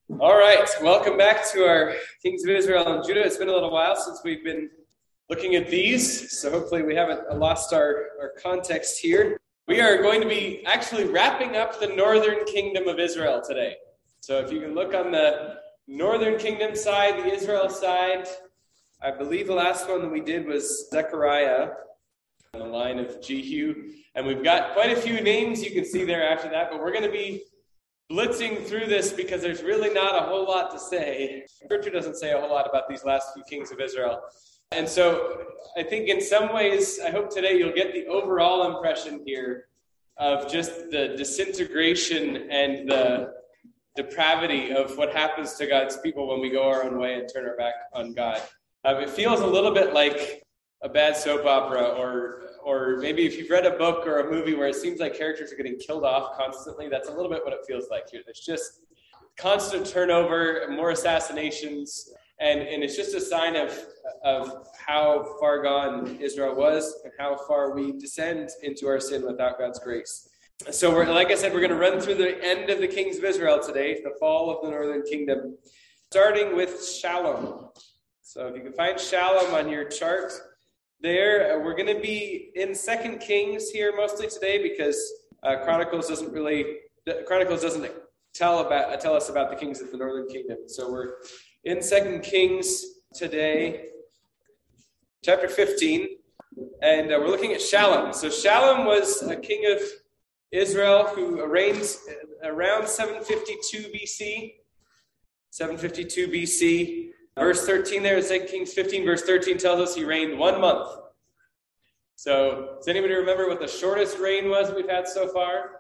All right, welcome back to our Kings of Israel and Judah. It's been a little while since we've been looking at these, so hopefully we haven't lost our context here. We are going to be actually wrapping up the northern kingdom of Israel today. So if you can look on the northern kingdom side, the Israel side, I believe the last one that we did was Zechariah on the line of Jehu, and we've got quite a few names you can see there after that, but we're going to be blitzing through this because there's really not a whole lot to say. Scripture doesn't say a whole lot about these last few kings of Israel. And so I think in some ways, I hope today you'll get the overall impression here of just the disintegration and the depravity of what happens to God's people when we go our own way and turn our back on God. It feels a little bit like a bad soap opera, or maybe if you've read a book or a movie where it seems like characters are getting killed off constantly, that's a little bit what it feels like here. There's just constant turnover, more assassinations, and it's just a sign of how far gone Israel was and how far we descend into our sin without God's grace. So like I said, we're going to run through the end of the kings of Israel today, the fall of the northern kingdom, starting with Shalom. So if you can find Shalom on your chart there, we're going to be in 2 Kings here mostly today because Chronicles doesn't tell us about the kings of the northern kingdom. So we're in 2 Kings today, chapter 15, and we're looking at Shalom. So Shalom was a king of Israel who reigned around 752 BC. 752 BC. Verse 13 there in 2 Kings 15, verse 13 tells us he reigned 1 month. So does anybody remember what the shortest reign was we've had so far?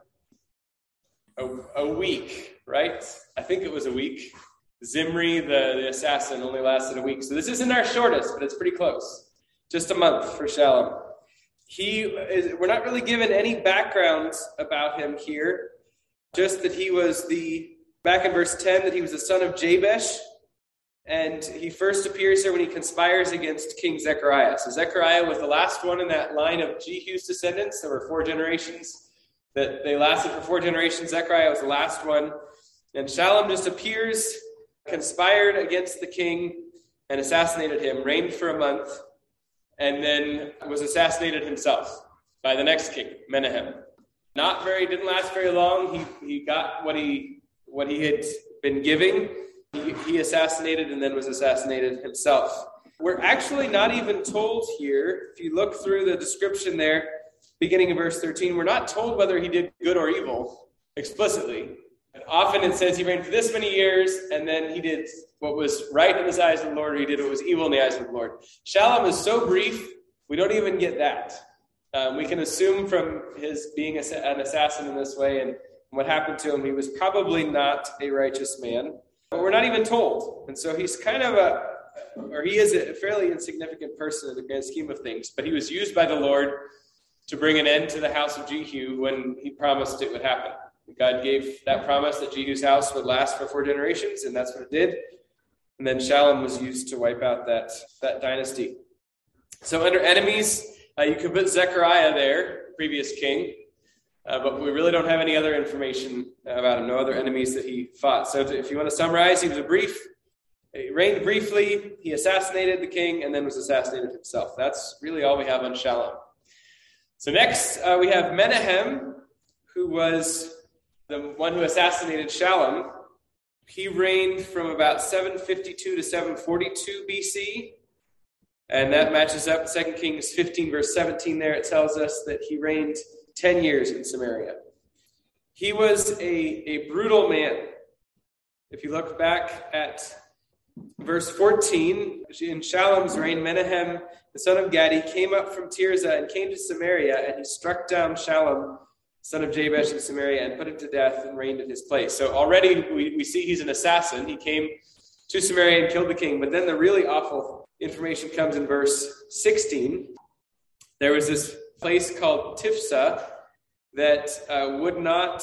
A week, right? I think it was a week. Zimri, the assassin, only lasted a week. So this isn't our shortest, but it's pretty close. Just a month for Shalom. We're not really given any background about him here, just that he was back in verse 10, that he was the son of Jabesh. And he first appears here when he conspires against King Zechariah. So Zechariah was the last one in that line of Jehu's descendants. There were 4 generations that they lasted for 4 generations. Zechariah was the last one. And Shalom just appears, conspired against the king and assassinated him, reigned for a month, and then was assassinated himself by the next king, Menahem. Didn't last very long. He got what he had been giving. He assassinated and then was assassinated himself. We're actually not even told here, if you look through the description there, beginning of verse 13, we're not told whether he did good or evil explicitly. And often it says he reigned for this many years, and then he did what was right in the eyes of the Lord, or he did what was evil in the eyes of the Lord. Shalom is so brief, we don't even get that. We can assume from his being an assassin in this way and what happened to him, he was probably not a righteous man. But we're not even told. And so he's he is a fairly insignificant person in the grand scheme of things. But he was used by the Lord to bring an end to the house of Jehu when he promised it would happen. God gave that promise that Jehu's house would last for 4 generations, and that's what it did. And then Shalom was used to wipe out that dynasty. So under enemies, you could put Zechariah there, previous king. But we really don't have any other information about him, no other enemies that he fought. So if you want to summarize, he reigned briefly, he assassinated the king, and then was assassinated himself. That's really all we have on Shalom. So next, we have Menahem, who was the one who assassinated Shalom. He reigned from about 752 to 742 BC, and that matches up 2 Kings 15, verse 17 there. It tells us that he reigned 10 years in Samaria. He was a brutal man. If you look back at verse 14, in Shalom's reign, Menahem, the son of Gadi, came up from Tirzah and came to Samaria, and he struck down Shalom, son of Jabesh in Samaria, and put him to death and reigned in his place. So already we see he's an assassin. He came to Samaria and killed the king. But then the really awful information comes in verse 16. There was this place called Tifsa that would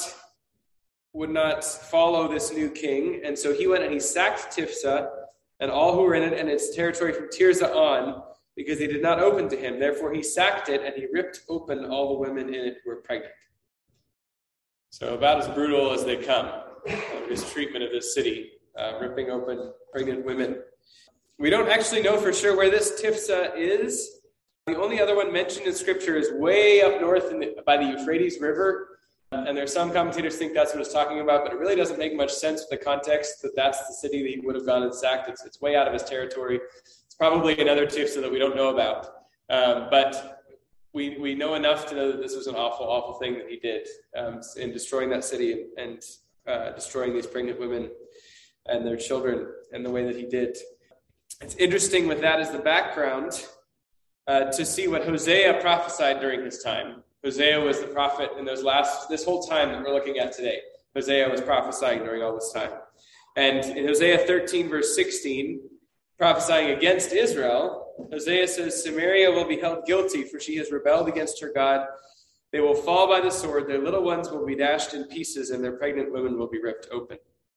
not follow this new king. And so he went and he sacked Tifsa and all who were in it and its territory from Tirzah on, because they did not open to him. Therefore he sacked it, and he ripped open all the women in it who were pregnant. So about as brutal as they come, his treatment of this city. ripping open pregnant women. We don't actually know for sure where this Tifsa is. The only other one mentioned in Scripture is way up north by the Euphrates River. And there's some commentators think that's what it's talking about, but it really doesn't make much sense with the context that that's the city that he would have gone and sacked. It's way out of his territory. It's probably another Tifsa that we don't know about. But we know enough to know that this was an awful, awful thing that he did in destroying that city and destroying these pregnant women and their children in the way that he did. It's interesting with that as the background to see what Hosea prophesied during his time. Hosea was the prophet in this whole time that we're looking at today. Hosea was prophesying during all this time. And in Hosea 13, verse 16, prophesying against Israel, Hosea says, Samaria will be held guilty, for she has rebelled against her God. They will fall by the sword, their little ones will be dashed in pieces, and their pregnant women will be ripped open.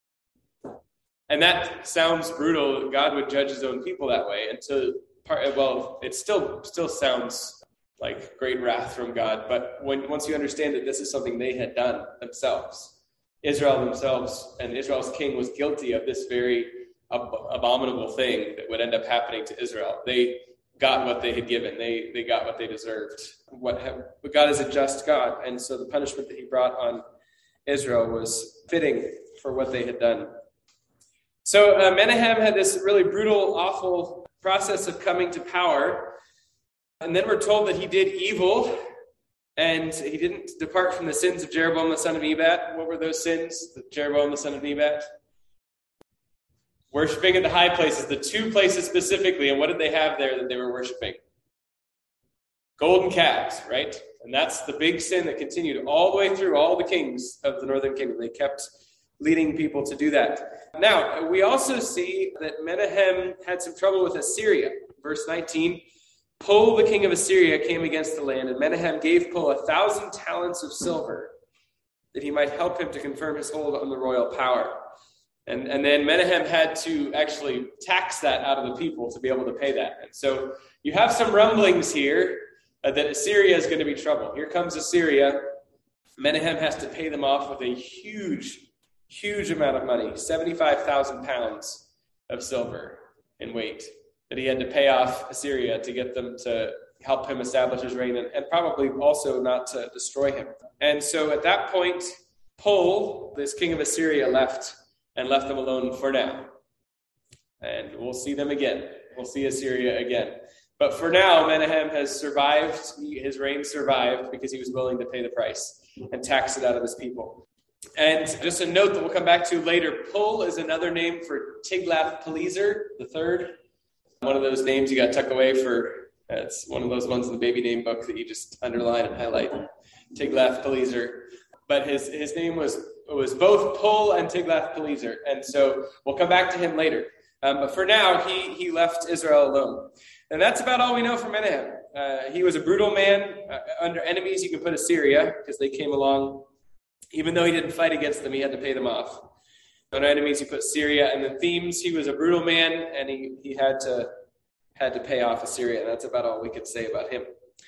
And that sounds brutal. God would judge his own people that way. And so, it still sounds like great wrath from God. But once you understand that this is something they had done themselves, Israel themselves, and Israel's king was guilty of this very abominable thing that would end up happening to Israel. They got what they had given. They got what they deserved. But God is a just God. And so the punishment that he brought on Israel was fitting for what they had done. So Menahem had this really brutal, awful process of coming to power. And then we're told that he did evil, and he didn't depart from the sins of Jeroboam the son of Nebat. What were those sins that Jeroboam the son of Nebat? Worshipping at the high places, the two places specifically. And what did they have there that they were worshiping? Golden calves, right? And that's the big sin that continued all the way through all the kings of the northern kingdom. They kept leading people to do that. Now, we also see that Menahem had some trouble with Assyria. Verse 19, Pul, the king of Assyria, came against the land, and Menahem gave Pul 1,000 talents of silver that he might help him to confirm his hold on the royal power. And then Menahem had to actually tax that out of the people to be able to pay that. And so you have some rumblings here that Assyria is going to be trouble. Here comes Assyria. Menahem has to pay them off with a huge amount of money, 75,000 pounds of silver in weight, that he had to pay off Assyria to get them to help him establish his reign and probably also not to destroy him. And so at that point, Pul, this king of Assyria, left them alone for now. And we'll see them again. We'll see Assyria again. But for now, Menahem has survived. His reign survived because he was willing to pay the price and tax it out of his people. And just a note that we'll come back to later, Pul is another name for Tiglath-Pileser III. One of those names you got tucked away for, it's one of those ones in the baby name book that you just underline and highlight, Tiglath-Pileser. But his name was both Pul and Tiglath-Pileser. And so we'll come back to him later. But for now, he left Israel alone. And that's about all we know from Menahem. He was a brutal man. Under enemies, you can put Assyria, because they came along. Even though he didn't fight against them, he had to pay them off. Under enemies, you put Syria. And the themes, he was a brutal man, and he had to pay off Assyria. And that's about all we could say about him.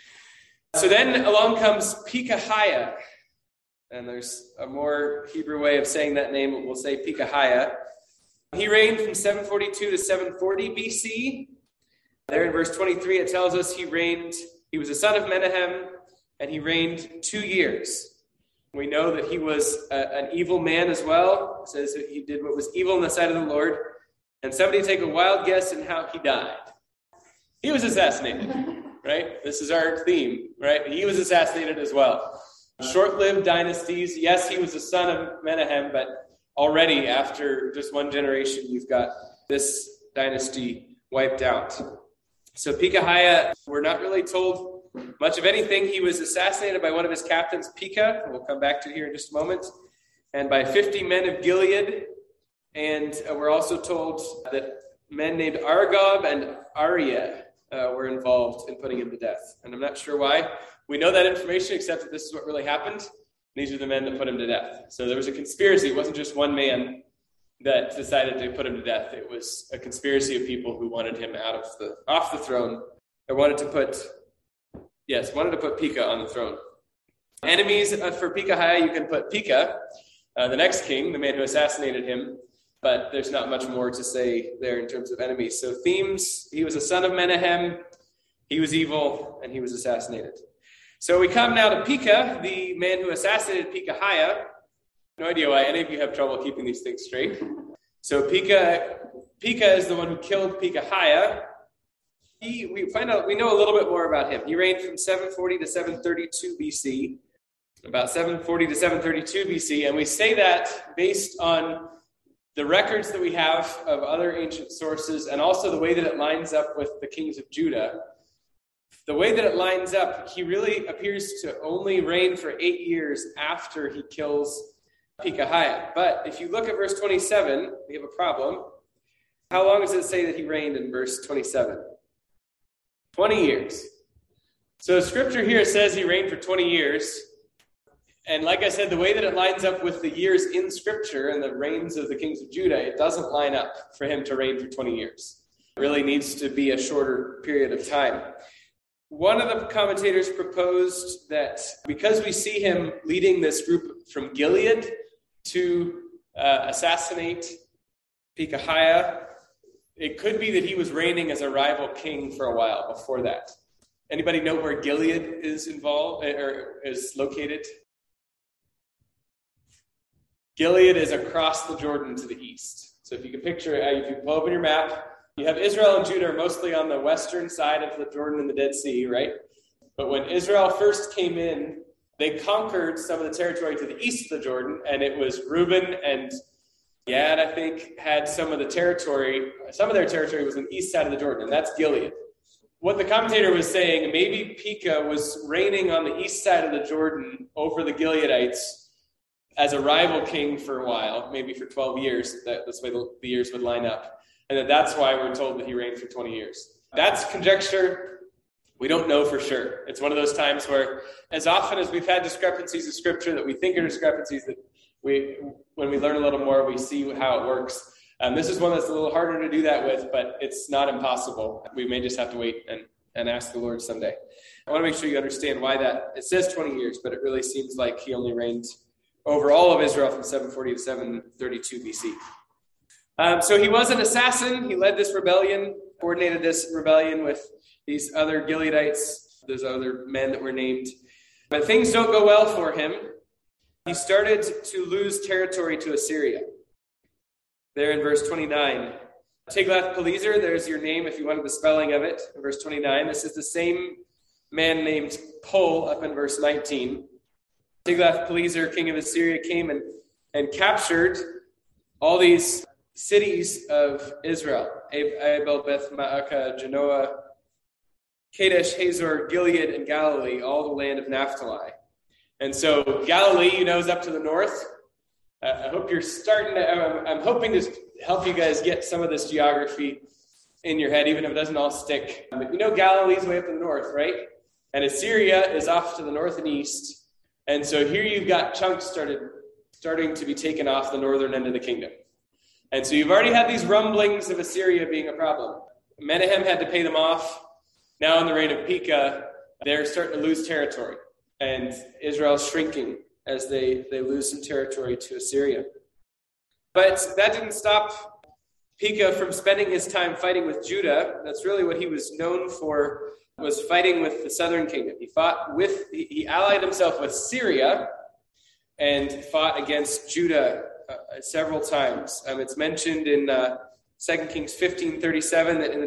So then along comes Pekahiah. And there's a more Hebrew way of saying that name, but we'll say Pekahiah. He reigned from 742 to 740 BC. There in verse 23, it tells us he was a son of Menahem, and he reigned 2 years. We know that he was an evil man as well. It says that he did what was evil in the sight of the Lord. And somebody take a wild guess in how he died. He was assassinated, right? This is our theme, right? He was assassinated as well. Short-lived dynasties. Yes, he was the son of Menahem, but already after just one generation, you've got this dynasty wiped out. So Pekahiah, we're not really told much of anything. He was assassinated by one of his captains, Pekah, we'll come back to here in just a moment, and by 50 men of Gilead. And we're also told that men named Argob and Arieh were involved in putting him to death. And I'm not sure why. We know that information, except that this is what really happened. These are the men that put him to death. So there was a conspiracy. It wasn't just one man that decided to put him to death. It was a conspiracy of people who wanted him off the throne. They wanted to put Pekah on the throne. Enemies for Pekahiah, you can put Pekah, the next king, the man who assassinated him. but there's not much more to say there in terms of enemies. So themes, he was a son of Menahem, he was evil, and he was assassinated. So we come now to Pekah, the man who assassinated Pekahiah. No idea why any of you have trouble keeping these things straight. So Pekah is the one who killed Pekahiah. We know a little bit more about him. He reigned from 740 to 732 BC, about 740 to 732 BC, and we say that based on the records that we have of other ancient sources and also the way that it lines up with the kings of Judah. The way that it lines up, he really appears to only reign for 8 years after he kills Pekahiah. But if you look at verse 27, we have a problem. How long does it say that he reigned in verse 27? 20 years. So scripture here says he reigned for 20 years. And like I said, the way that it lines up with the years in scripture and the reigns of the kings of Judah, it doesn't line up for him to reign for 20 years. It really needs to be a shorter period of time. One of the commentators proposed that because we see him leading this group from Gilead to assassinate Pekahiah, it could be that he was reigning as a rival king for a while before that. Anybody know where Gilead is involved or is located? Gilead is across the Jordan to the east. So if you can picture it, if you pull open your map, you have Israel and Judah mostly on the western side of the Jordan and the Dead Sea, right? But when Israel first came in, they conquered some of the territory to the east of the Jordan, and it was Reuben and Gad, I think, had some of their territory was on the east side of the Jordan, and that's Gilead. What the commentator was saying, maybe Pekah was reigning on the east side of the Jordan over the Gileadites as a rival king for a while, maybe for 12 years. That's the way the years would line up. And that's why we're told that he reigned for 20 years. That's conjecture. We don't know for sure. It's one of those times where, as often as we've had discrepancies of scripture that we think are discrepancies, that when we learn a little more, we see how it works. This is one that's a little harder to do that with, but it's not impossible. We may just have to wait and ask the Lord someday. I want to make sure you understand why that. It says 20 years, but it really seems like he only reigned over all of Israel from 740 to 732 BC. So he was an assassin. He led this rebellion, coordinated this rebellion with these other Gileadites, those other men that were named. But things don't go well for him. He started to lose territory to Assyria. There in verse 29. Tiglath-Pileser, there's your name if you wanted the spelling of it. In verse 29, this is the same man named Pul up in verse 19. Tiglath-Pileser, king of Assyria, came and captured all these cities of Israel: Abel, Beth Maacah, Genoa, Kadesh, Hazor, Gilead, and Galilee, all the land of Naphtali. And so Galilee, is up to the north. I hope you're I'm hoping to help you guys get some of this geography in your head, even if it doesn't all stick. But Galilee's way up in the north, right? And Assyria is off to the north and east. And so here you've got chunks starting to be taken off the northern end of the kingdom. And so you've already had these rumblings of Assyria being a problem. Menahem had to pay them off. Now in the reign of Pekah, they're starting to lose territory. And Israel's shrinking as they lose some territory to Assyria. But that didn't stop Pekah from spending his time fighting with Judah. That's really what he was known for, was fighting with the southern kingdom. He allied himself with Syria and fought against Judah several times. It's mentioned in 2 Kings 15:37 that in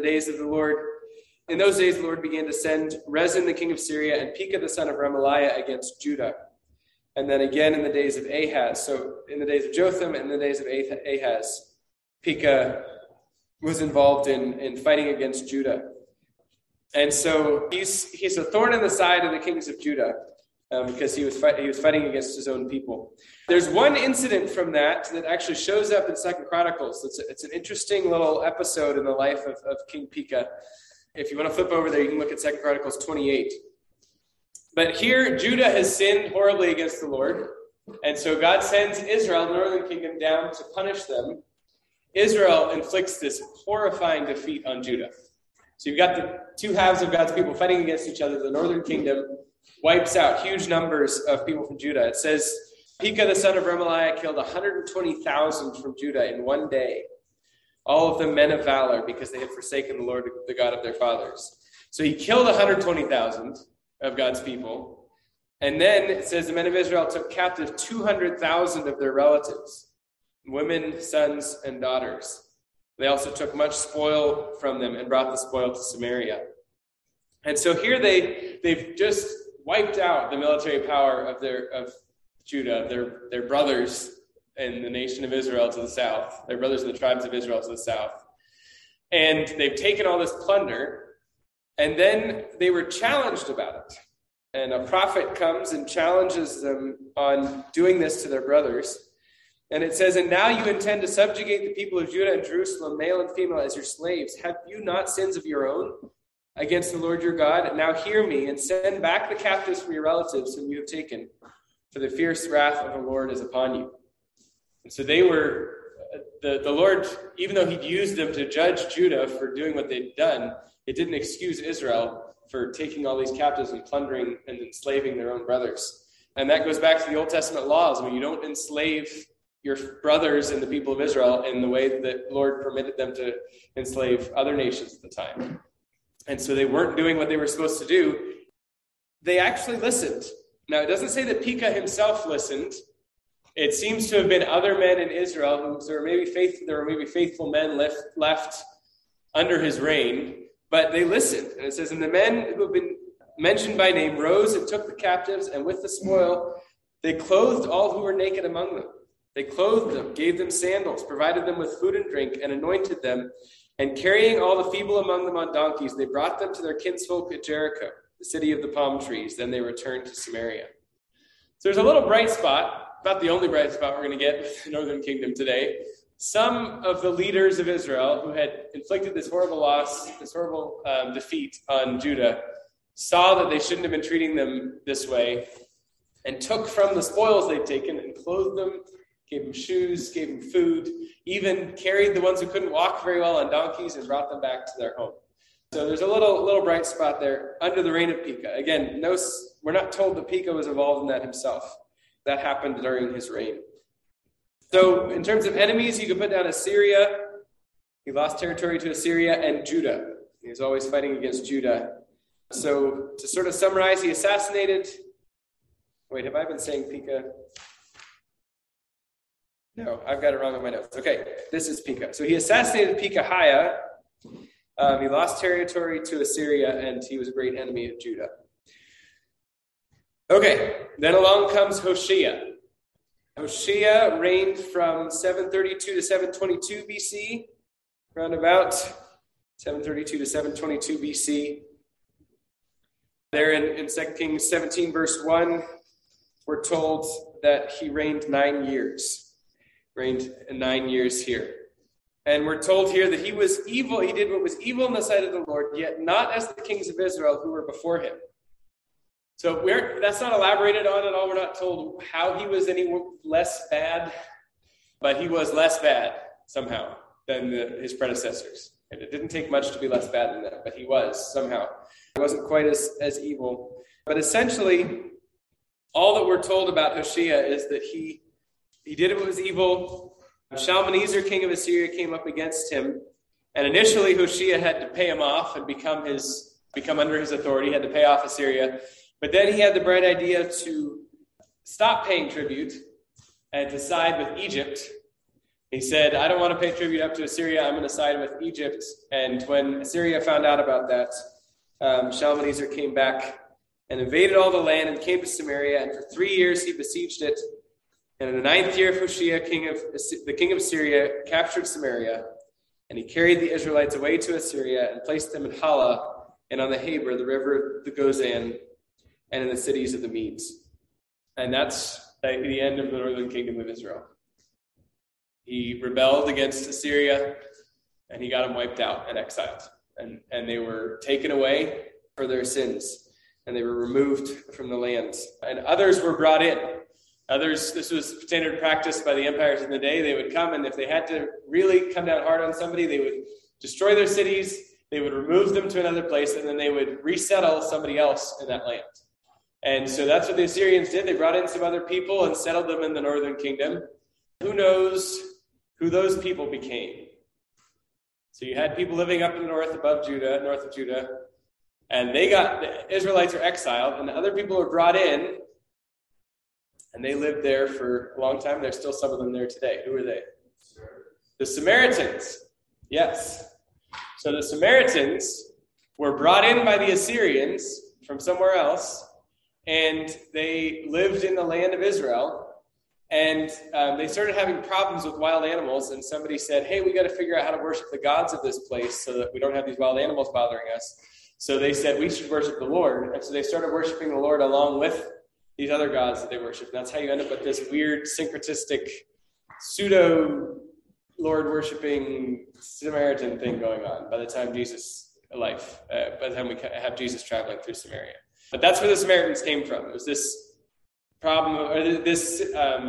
those days the Lord began to send Rezin the king of Syria and Pekah the son of Remaliah against Judah. And then again in the days of Ahaz. So in the days of Jotham and in the days of Ahaz, Pekah was involved in fighting against Judah. And so he's a thorn in the side of the kings of Judah. Because he was fighting against his own people. There's one incident from that actually shows up in 2 Chronicles. It's an interesting little episode in the life of King Pekah. If you want to flip over there, you can look at 2 Chronicles 28. But here, Judah has sinned horribly against the Lord. And so God sends Israel, the northern kingdom, down to punish them. Israel inflicts this horrifying defeat on Judah. So you've got the two halves of God's people fighting against each other. The northern kingdom wipes out huge numbers of people from Judah. It says Pekah, the son of Remaliah, killed 120,000 from Judah in one day. All of them men of valor, because they had forsaken the Lord, the God of their fathers. So he killed 120,000 of God's people. And then it says the men of Israel took captive 200,000 of their relatives, women, sons, and daughters. They also took much spoil from them and brought the spoil to Samaria. And so here they've just wiped out the military power of Judah, their brothers in the nation of Israel to the south, their brothers in the tribes of Israel to the south. And they've taken all this plunder, and then they were challenged about it. And a prophet comes and challenges them on doing this to their brothers. And it says, "And now you intend to subjugate the people of Judah and Jerusalem, male and female, as your slaves. Have you not sins of your own against the Lord your God? Now hear me, and send back the captives from your relatives whom you have taken, for the fierce wrath of the Lord is upon you." And so they were, the Lord, even though he'd used them to judge Judah for doing what they'd done, it didn't excuse Israel for taking all these captives and plundering and enslaving their own brothers. And that goes back to the Old Testament laws. When you don't enslave your brothers and the people of Israel in the way that the Lord permitted them to enslave other nations at the time. And so they weren't doing what they were supposed to do. They actually listened. Now, it doesn't say that Pekah himself listened. It seems to have been other men in Israel who there were maybe faithful men left under his reign, but they listened. And it says, "And the men who have been mentioned by name rose and took the captives, and with the spoil they clothed all who were naked among them. They clothed them, gave them sandals, provided them with food and drink, and anointed them. And carrying all the feeble among them on donkeys, they brought them to their kinsfolk at Jericho, the city of the palm trees. Then they returned to Samaria." So there's a little bright spot, about the only bright spot we're going to get with the northern kingdom today. Some of the leaders of Israel who had inflicted this horrible loss, this horrible defeat on Judah, saw that they shouldn't have been treating them this way, and took from the spoils they'd taken and clothed them, gave them shoes, gave them food, even carried the ones who couldn't walk very well on donkeys and brought them back to their home. So there's a little bright spot there under the reign of Pekah. Again, we're not told that Pekah was involved in that himself. That happened during his reign. So in terms of enemies, you can put down Assyria. He lost territory to Assyria and Judah. He was always fighting against Judah. So to sort of summarize, he assassinated... Wait, have I been saying Pekah? No, I've got it wrong on my notes. Okay, this is Pekah. So he assassinated Pekahiah. He lost territory to Assyria, and he was a great enemy of Judah. Okay, then along comes Hoshea. Hoshea reigned from 732 to 722 BC, around about 732 to 722 BC. There in 2 Kings 17, verse 1, we're told that he reigned 9 years. Reigned 9 years here. And we're told here that he was evil. He did what was evil in the sight of the Lord, yet not as the kings of Israel who were before him. So that's not elaborated on at all. We're not told how he was any less bad, but he was less bad somehow than his predecessors. And it didn't take much to be less bad than that, but he was somehow. He wasn't quite as evil. But essentially, all that we're told about Hoshea is that he did what was evil. Shalmaneser, king of Assyria, came up against him. And initially, Hoshea had to pay him off and become under his authority. He had to pay off Assyria. But then he had the bright idea to stop paying tribute and to side with Egypt. He said, "I don't want to pay tribute up to Assyria. I'm going to side with Egypt." And when Assyria found out about that, Shalmaneser came back and invaded all the land and came to Samaria. And for 3 years he besieged it. And in the 9th year of Hoshea, the king of Assyria, captured Samaria. And he carried the Israelites away to Assyria and placed them in Hala and on the Habor, the river, the Gozan, and in the cities of the Medes. And that's the end of the northern kingdom of Israel. He rebelled against Assyria, and he got them wiped out and exiled. And they were taken away for their sins, and they were removed from the land. And others were brought in. This was standard practice by the empires in the day. They would come, and if they had to really come down hard on somebody, they would destroy their cities, they would remove them to another place, and then they would resettle somebody else in that land. And so that's what the Assyrians did. They brought in some other people and settled them in the northern kingdom. Who knows who those people became? So you had people living up in the north above Judah, north of Judah, and the Israelites are exiled, and the other people were brought in, and they lived there for a long time. There's still some of them there today. Who are they? The Samaritans. Yes. So the Samaritans were brought in by the Assyrians from somewhere else, and they lived in the land of Israel. And they started having problems with wild animals, and somebody said, hey, we got to figure out how to worship the gods of this place so that we don't have these wild animals bothering us. So they said, we should worship the Lord. And so they started worshiping the Lord along with these other gods that they worship. And that's how you end up with this weird syncretistic pseudo-Lord-worshiping Samaritan thing going on by the time by the time we have Jesus traveling through Samaria. But that's where the Samaritans came from. It was this problem, or this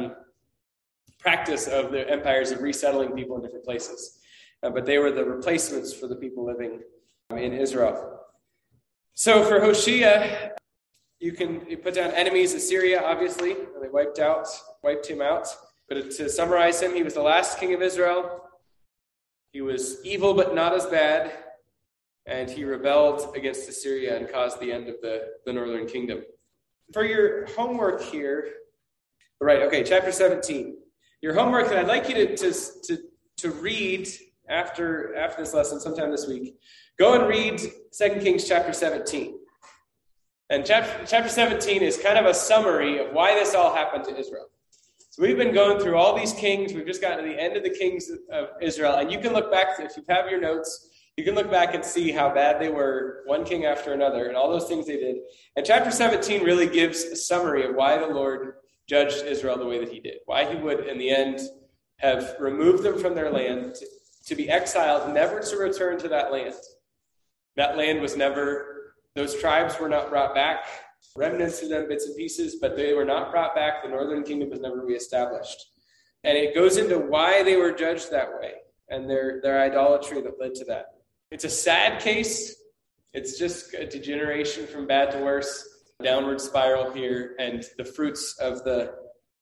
practice of the empires of resettling people in different places. But they were the replacements for the people living in Israel. So for Hoshea, you put down enemies. Assyria, obviously, they wiped him out. But to summarize him, he was the last king of Israel. He was evil but not as bad. And he rebelled against Assyria and caused the end of the northern kingdom. For your homework here, right, okay, chapter 17. Your homework that I'd like you to read after this lesson sometime this week, go and read 2 Kings chapter 17. And chapter 17 is kind of a summary of why this all happened to Israel. So we've been going through all these kings. We've just gotten to the end of the kings of Israel. And you can look back, if you have your notes, you can look back and see how bad they were, one king after another, and all those things they did. And chapter 17 really gives a summary of why the Lord judged Israel the way that he did, why he would, in the end, have removed them from their land to be exiled, never to return to that land. That land was never, those tribes were not brought back, remnants of them, bits and pieces, but they were not brought back. The northern kingdom was never reestablished. And it goes into why they were judged that way and their idolatry that led to that. It's a sad case. It's just a degeneration from bad to worse, downward spiral here, and the fruits of the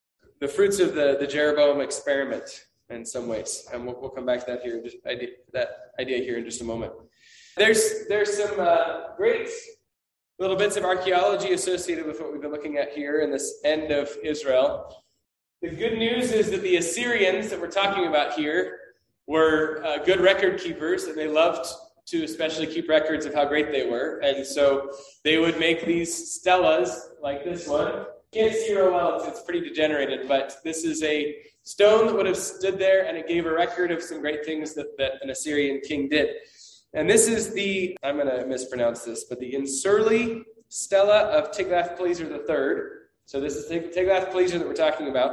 Jeroboam experiment in some ways. And we'll come back to that idea here in just a moment. There's some great little bits of archaeology associated with what we've been looking at here in this end of Israel. The good news is that the Assyrians that we're talking about here were good record keepers, and they loved to especially keep records of how great they were. And so they would make these stelas like this one. You can't see real well, it's pretty degenerated, but this is a stone that would have stood there, and it gave a record of some great things that an Assyrian king did. And this is I'm going to mispronounce this, but the Insurli Stela of Tiglath-Pileser III. So this is Tiglath-Pileser that we're talking about.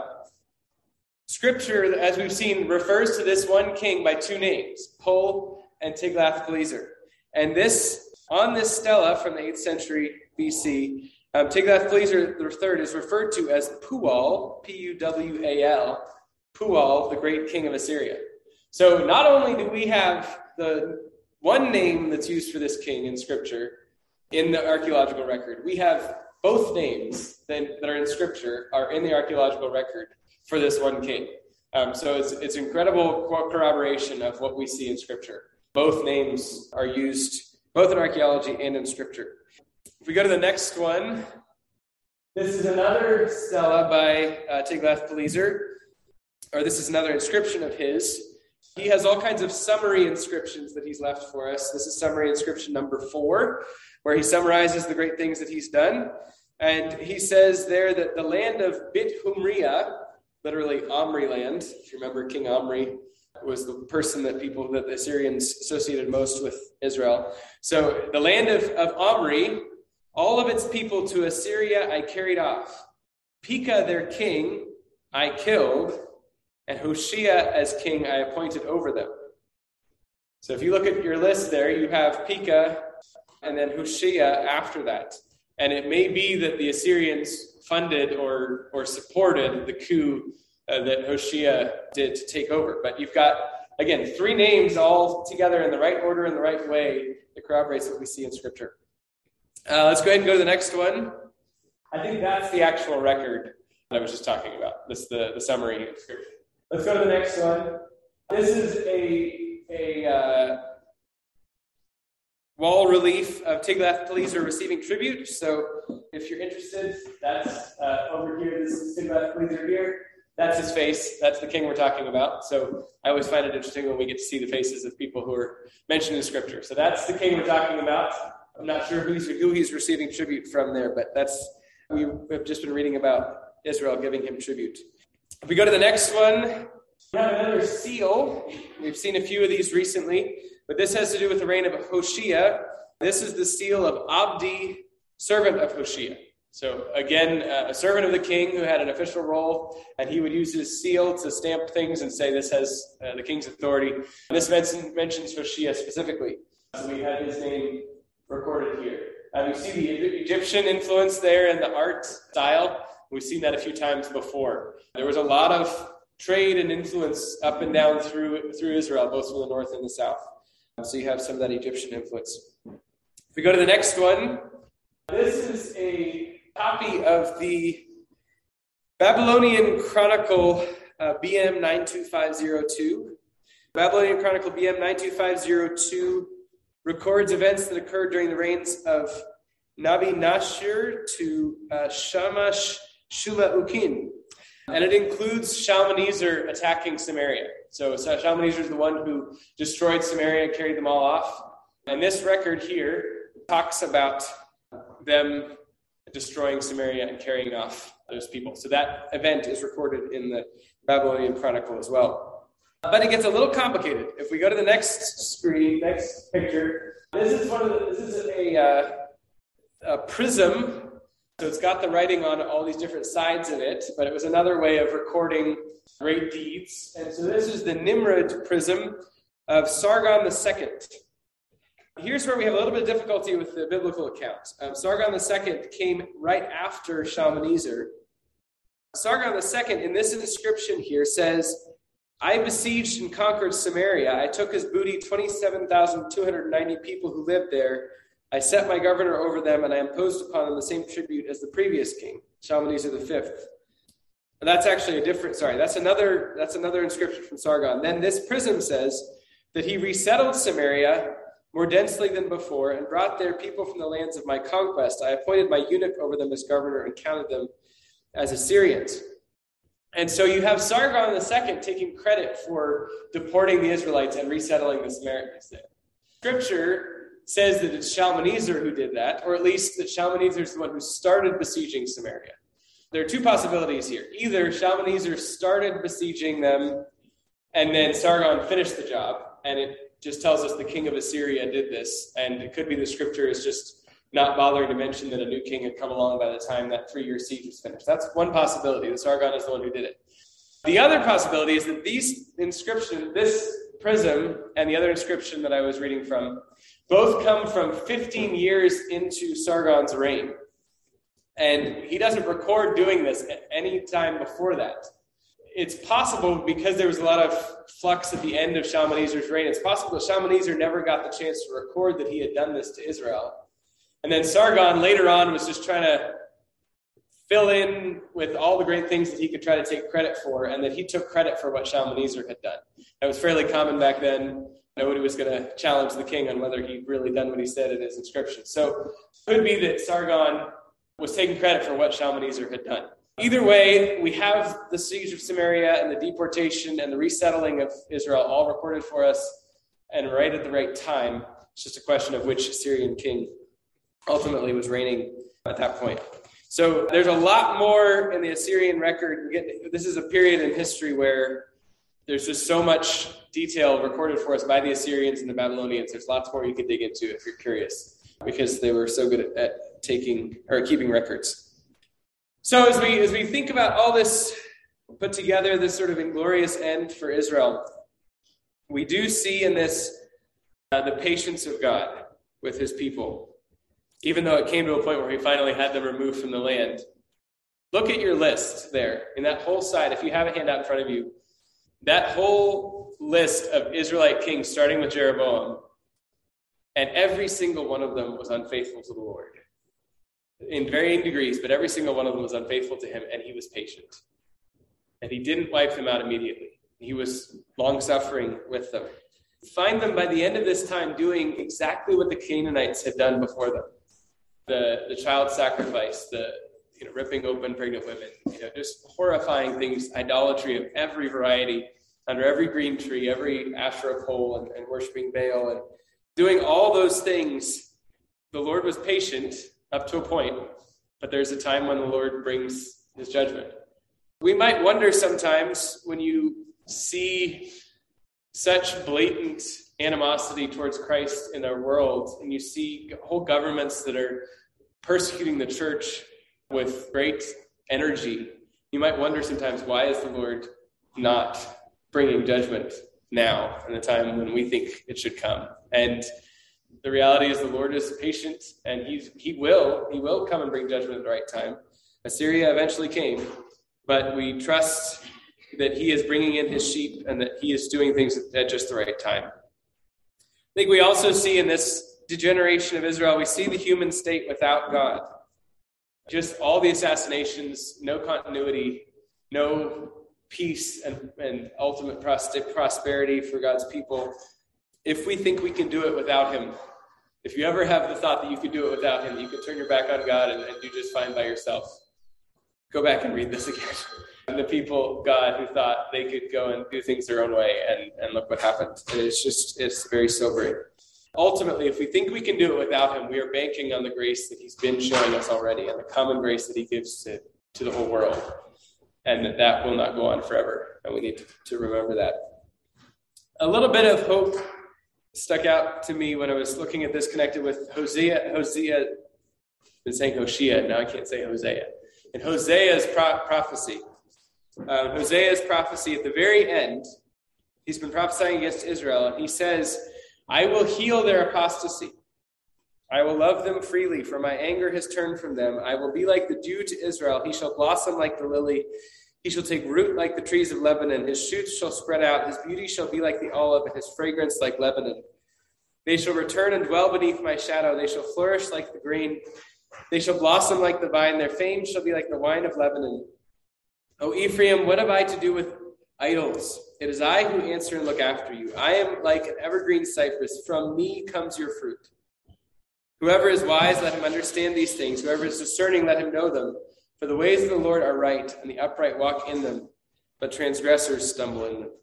Scripture, as we've seen, refers to this one king by two names, Pul and Tiglath-Pileser. And on this stela from the 8th century BC, Tiglath-Pileser III is referred to as Pual, P-U-W-A-L, Pual, the great king of Assyria. So not only do we have the one name that's used for this king in Scripture in the archaeological record, we have both names that are in Scripture are in the archaeological record for this one king. So it's incredible corroboration of what we see in Scripture. Both names are used both in archaeology and in Scripture. If we go to the next one, this is another stela by Tiglath-Pileser, or this is another inscription of his. He has all kinds of summary inscriptions that he's left for us. This is summary inscription number 4, where he summarizes the great things that he's done. And he says there that the land of Bit-Humria, literally Omri land, if you remember, King Omri was the person that the Assyrians associated most with Israel. So the land of Omri, all of its people to Assyria I carried off. Pekah their king I killed, and Hoshea as king I appointed over them. So if you look at your list there, you have Pekah and then Hoshea after that. And it may be that the Assyrians funded or supported the coup that Hoshea did to take over. But you've got, again, 3 names all together in the right order, in the right way, that corroborates what we see in Scripture. Let's go ahead and go to the next one. I think that's the actual record that I was just talking about. This the summary of Scripture. Let's go to the next one. This is a wall relief of Tiglath-Pileser receiving tribute. So if you're interested, that's over here. This is Tiglath-Pileser here. That's his face. That's the king we're talking about. So I always find it interesting when we get to see the faces of people who are mentioned in Scripture. So that's the king we're talking about. I'm not sure who he's receiving tribute from there, but we have just been reading about Israel giving him tribute. If we go to the next one, we have another seal. We've seen a few of these recently, but this has to do with the reign of Hoshea. This is the seal of Abdi, servant of Hoshea. So again, a servant of the king who had an official role, and he would use his seal to stamp things and say this has the king's authority. This mentions Hoshea specifically. So we have his name recorded here. And we see the Egyptian influence there in the art style. We've seen that a few times before. There was a lot of trade and influence up and down through Israel, both from the north and the south. So you have some of that Egyptian influence. If we go to the next one, this is a copy of the Babylonian Chronicle BM 92502. Babylonian Chronicle BM 92502 records events that occurred during the reigns of Nabi Nashir to Shamash Shula-Ukin. And it includes Shalmaneser attacking Samaria. So Shalmaneser is the one who destroyed Samaria and carried them all off. And this record here talks about them destroying Samaria and carrying off those people. So that event is recorded in the Babylonian Chronicle as well. But it gets a little complicated. If we go to the next picture, this is a prism. So it's got the writing on all these different sides of it, but it was another way of recording great deeds. And so this is the Nimrod prism of Sargon II. Here's where we have a little bit of difficulty with the biblical account. Sargon II came right after Shalmaneser. Sargon II, in this inscription here, says, I besieged and conquered Samaria. I took as booty 27,290 people who lived there. I set my governor over them, and I imposed upon them the same tribute as the previous king, Shalmaneser V. And that's actually that's another inscription from Sargon. Then this prism says that he resettled Samaria more densely than before and brought their people from the lands of my conquest. I appointed my eunuch over them as governor and counted them as Assyrians. And so you have Sargon II taking credit for deporting the Israelites and resettling the Samaritans there. Scripture says that it's Shalmaneser who did that, or at least that Shalmaneser is the one who started besieging Samaria. There are two possibilities here. Either Shalmaneser started besieging them, and then Sargon finished the job, and it just tells us the king of Assyria did this, and it could be the scripture is just not bothering to mention that a new king had come along by the time that 3-year siege was finished. That's one possibility, that Sargon is the one who did it. The other possibility is that these inscriptions, this prism and the other inscription that I was reading from, both come from 15 years into Sargon's reign. And he doesn't record doing this at any time before that. It's possible, because there was a lot of flux at the end of Shalmaneser's reign, it's possible that Shalmaneser never got the chance to record that he had done this to Israel. And then Sargon later on was just trying to fill in with all the great things that he could try to take credit for, and that he took credit for what Shalmaneser had done. That was fairly common back then. Nobody was going to challenge the king on whether he'd really done what he said in his inscription. So it could be that Sargon was taking credit for what Shalmaneser had done. Either way, we have the siege of Samaria and the deportation and the resettling of Israel all recorded for us, and right at the right time. It's just a question of which Assyrian king ultimately was reigning at that point. So there's a lot more in the Assyrian record. This is a period in history where there's just so much detail recorded for us by the Assyrians and the Babylonians. There's lots more you could dig into if you're curious, because they were so good at keeping records. So as we think about all this put together, this sort of inglorious end for Israel, we do see in this the patience of God with his people, even though it came to a point where he finally had them removed from the land. Look at your list there. In that whole side, if you have a handout in front of you, that whole list of Israelite kings, starting with Jeroboam, and every single one of them was unfaithful to the Lord. in varying degrees, but every single one of them was unfaithful to him, and he was patient. And he didn't wipe them out immediately. He was long-suffering with them. Find them by the end of this time doing exactly what the Canaanites had done before them. The child sacrifice, the ripping open pregnant women, just horrifying things, idolatry of every variety, under every green tree, every Asherah pole, and worshiping Baal, and doing all those things. The Lord was patient up to a point, but there's a time when the Lord brings his judgment. We might wonder sometimes when you see such blatant animosity towards Christ in our world, and you see whole governments that are persecuting the church with great energy, you might wonder sometimes, why is the Lord not bringing judgment now in the time when we think it should come? And the reality is the Lord is patient, and he will come and bring judgment at the right time. Assyria eventually came, but we trust that he is bringing in his sheep and that he is doing things at just the right time. I think we also see in this degeneration of Israel, we see the human state without God. Just all the assassinations, no continuity, no peace and ultimate prosperity for God's people. If we think we can do it without him, if you ever have the thought that you could do it without him, you can turn your back on God and do just fine by yourself. Go back and read this again. The people, God, who thought they could go and do things their own way, and look what happened. And it's very sobering. Ultimately, if we think we can do it without him, we are banking on the grace that he's been showing us already, and the common grace that he gives to the whole world. And that will not go on forever. And we need to remember that. A little bit of hope stuck out to me when I was looking at this, connected with Hosea. I've been saying Hoshea, now I can't say Hosea. In Hosea's prophecy. Hosea's prophecy at the very end, he's been prophesying against Israel, and he says, I will heal their apostasy. I will love them freely, for my anger has turned from them. I will be like the dew to Israel. He shall blossom like the lily. He shall take root like the trees of Lebanon. His shoots shall spread out. His beauty shall be like the olive, and his fragrance like Lebanon. They shall return and dwell beneath my shadow. They shall flourish like the green. They shall blossom like the vine. Their fame shall be like the wine of Lebanon. O Ephraim, what have I to do with idols? It is I who answer and look after you. I am like an evergreen cypress. From me comes your fruit. Whoever is wise, let him understand these things. Whoever is discerning, let him know them. For the ways of the Lord are right, and the upright walk in them, but transgressors stumble in them.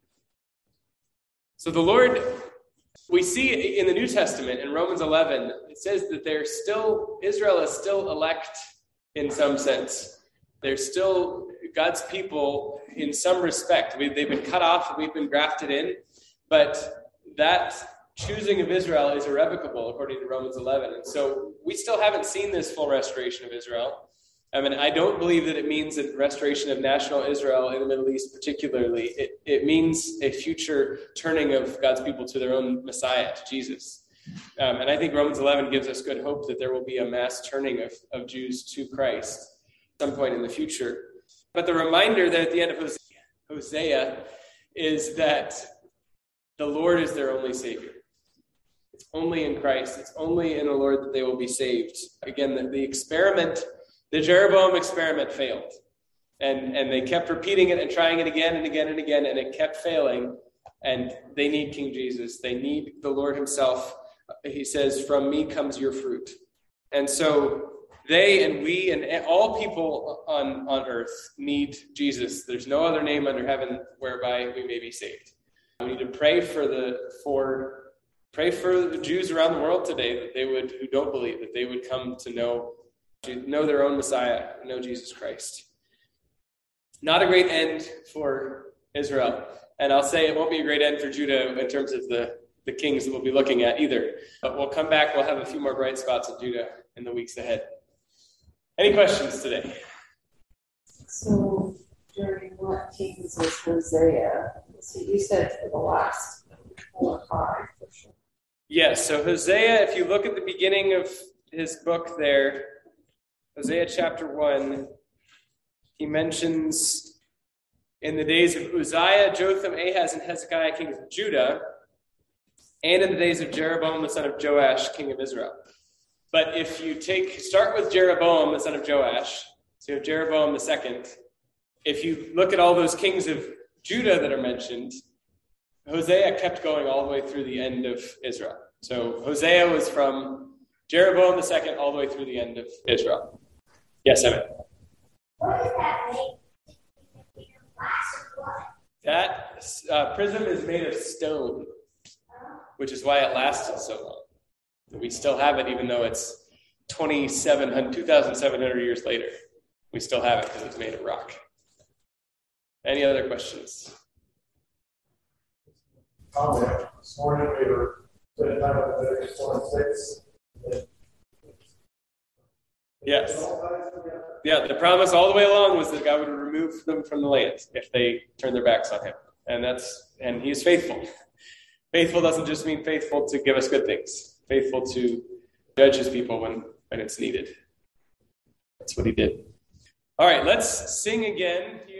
So the Lord, we see in the New Testament, in Romans 11, it says that Israel is still elect in some sense. They're still God's people in some respect. They've been cut off and we've been grafted in, but that choosing of Israel is irrevocable according to Romans 11. And so we still haven't seen this full restoration of Israel. I mean, I don't believe that it means a restoration of national Israel in the Middle East particularly. It means a future turning of God's people to their own Messiah, to Jesus. And I think Romans 11 gives us good hope that there will be a mass turning of Jews to Christ at some point in the future. But the reminder that at the end of Hosea is that the Lord is their only Savior. It's only in Christ. It's only in the Lord that they will be saved. Again, the Jeroboam experiment failed. And they kept repeating it and trying it again and again and again, and it kept failing. And they need King Jesus. They need the Lord himself. He says, from me comes your fruit. And so they and we and all people on earth need Jesus. There's no other name under heaven whereby we may be saved. We need to pray for the Jews around the world today who don't believe, that they would come to know their own Messiah, know Jesus Christ. Not a great end for Israel. And I'll say it won't be a great end for Judah in terms of the kings that we'll be looking at either. But we'll come back. We'll have a few more bright spots of Judah in the weeks ahead. Any questions today? So during what kings was Hosea? So you said for the last 4 or 5 for sure. Yes, so Hosea, if you look at the beginning of his book there, Hosea chapter 1, he mentions in the days of Uzziah, Jotham, Ahaz, and Hezekiah, kings of Judah, and in the days of Jeroboam, the son of Joash, king of Israel. But if you start with Jeroboam, the son of Joash, so you have Jeroboam the second. If you look at all those kings of Judah that are mentioned, Hosea kept going all the way through the end of Israel. So Hosea was from Jeroboam the second all the way through the end of Israel. Yes, Emmett? What does that make? That prism is made of stone, which is why it lasted so long. We still have it, even though it's 2,700 years later. We still have it because it's made of rock. Any other questions? Comment. This morning we were spending time with Leviticus 26. Yes. Yeah, the promise all the way along was that God would remove them from the land if they turned their backs on him. And he is faithful. Faithful doesn't just mean faithful to give us good things. Faithful to judge his people when it's needed. That's what he did. All right, let's sing again.